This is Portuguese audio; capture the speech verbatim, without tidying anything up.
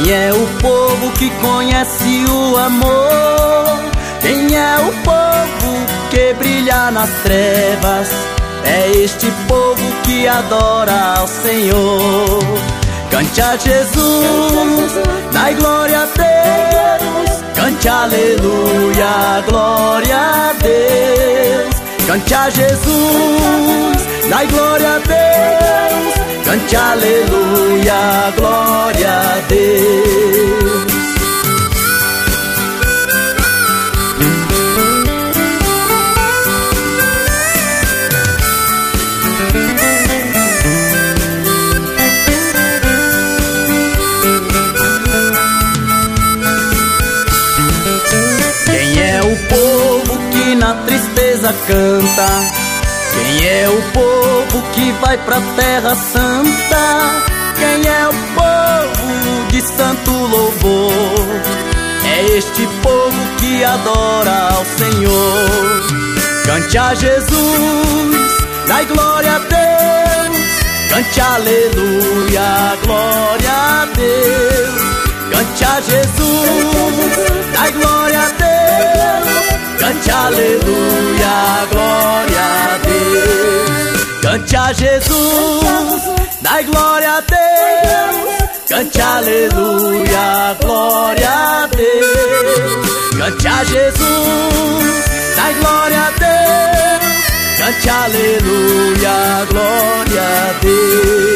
Quem é o povo que conhece o amor? Quem é o povo que brilha nas trevas? É este povo que adora ao Senhor. Cante a Jesus, dai glória a Deus. Cante aleluia, glória a Deus. Cante a Jesus, dai glória a Deus. Cante aleluia, glória a Deus. Quem é o povo que na tristeza canta? Quem é o povo que vai pra terra santa? Quem é o povo de santo louvor? É este povo que adora ao Senhor. Cante a Jesus, dai glória a Deus. Cante aleluia, glória a Deus. Cante a Jesus, dai glória a Deus. Cante aleluia, glória a Deus. Cante a Jesus, dai glória a Deus. Cante aleluia, glória a Deus. Cante a Jesus, dai glória a Deus. Cante aleluia, glória a Deus.